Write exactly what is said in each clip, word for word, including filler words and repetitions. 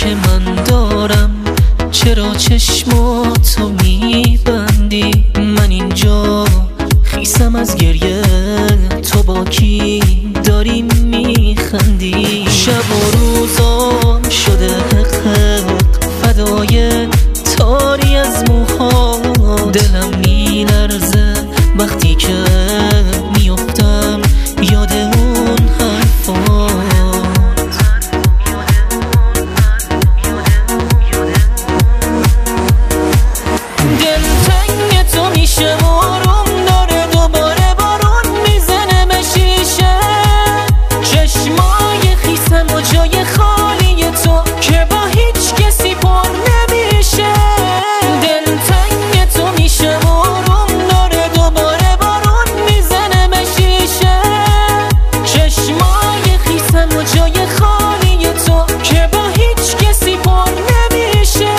که من دارم، چرا چشماتو میبندی؟ من اینجا خیسم از گریه، تو با کی داری میخندی؟ شب و روزام شده حق حق، فدای تاری از موها. دلم میلرزه وقتی که میافتم یاد اون حرفات. دل تنگ تو میشه و آروم داره، دوباره بارون میزنه به شیشه. چشمای خیسم و جای خالی تو که با هیچ کسی پر نمیشه. دل تنگ تو میشه و آروم داره، دوباره بارون میزنه به شیشه. چشمای خیسم و جای خالی تو که با هیچ کسی پر نمیشه.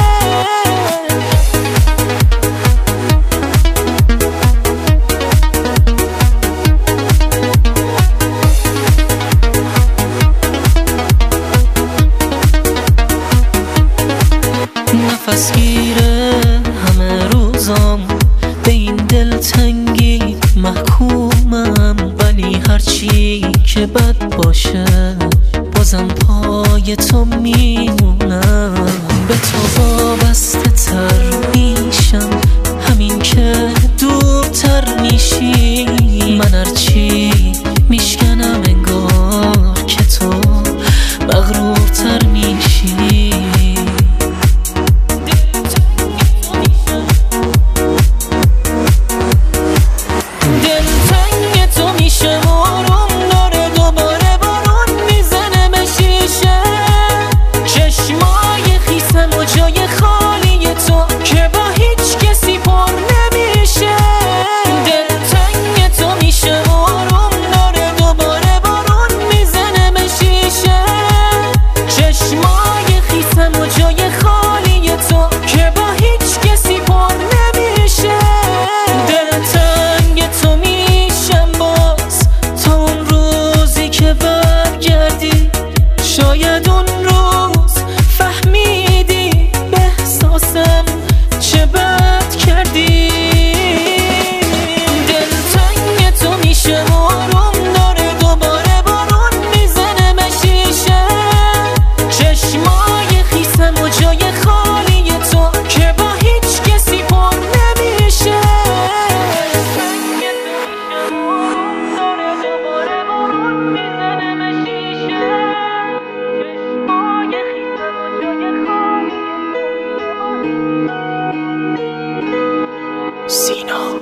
نفس گیره همه روزام، به این دلتنگی محکومم. ولی هرچی که بد باشه بازم پای تو میمونم. به تو وابسته تر میشم همین که دورتر میشی. من هرچی میشکنم انگار که تو مغرورتر میشی. جای خالی تو که با هیچ کسی پر نمیشه. دل تنگ تو میشه و آروم داره، دوباره بارون میزنه به شیشه. چشمای خیسم و جای خالی تو که با هیچ کسی پر نمیشه. دل تنگ تو میشم باز تا اون روزی که برگردی. شاید اون روز فهمیدی چه بد کردی. دل تنگ تو میشه و آروم داره، دوباره بارون میزنه به شیشه. چشمای خیسم و جای خالی تو که با هیچ کسی پر نمیشه. Sino.